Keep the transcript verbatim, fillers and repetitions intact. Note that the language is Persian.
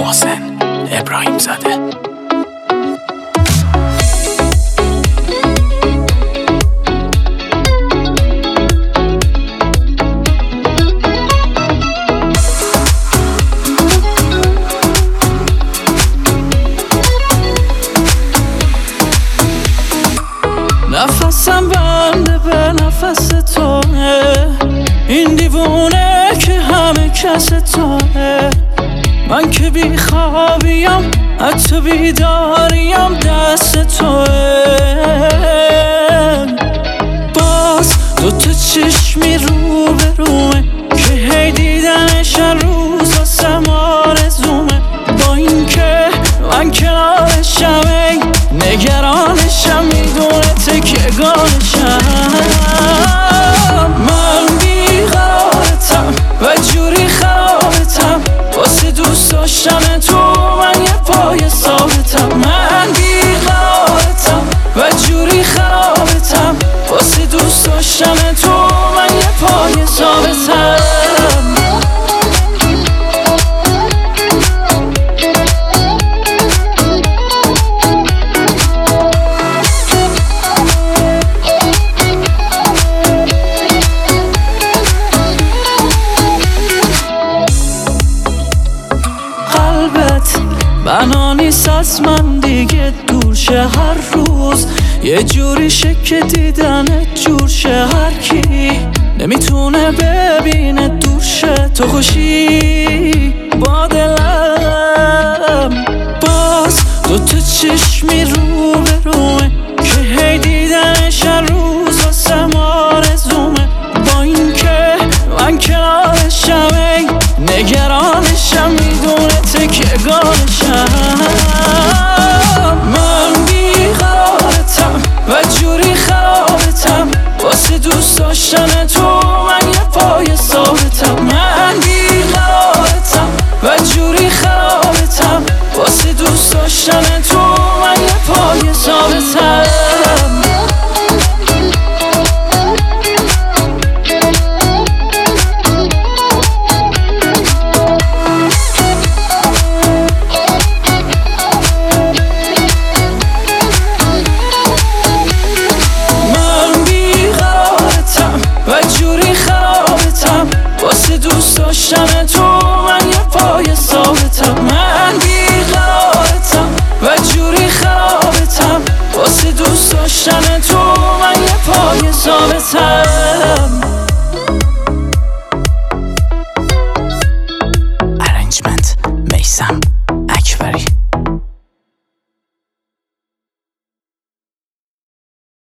محسن ابراهیم زاده. نفسم بنده به نفس توه، این دیوونه که همه کس توه. من که بی خوابیم حتی بیداریم دست توه. باز دوتا چشمی رو به رومه که هی دیدنش هر روز واسم آرزومه. با این که من کنارشم ای نگرانشم، میدونه تکیه‌گاهشم. من بیقرارتم و جوری خرابتم، واسه دوست داشتن تو من یه پای ثابتم. من بیقرارتم و جوری خرابتم، واسه دوست داشتن تو من یه پای ثابتم. بنا نیست از من دیگه دور شه هر روز، یه جوری که دیدنت جور شه. هر کی نمیتونه ببینه دور شه تو خوشی با دلم. باز دوتا چشمی رو به رومه که هی دیدنش هر روز واسم آرزومه. با این که من کنارشم ای نگرانشم، میدونه تکیه‌گاهشم. من بیقرارتم و جوری خرابتم، واسه دوست داشتن تو من یه پای ثابتم. من بیقرارتم و جوری خرابتم، واسه دوست داشتن تو من یه پای ثابتم. واسه دوست داشتن تو من یه پای ثابتم. من بیقرارتم و جوری خرابتم، واسه دوست داشتن تو من یه پای ثابتم. ارنجمنت میثم.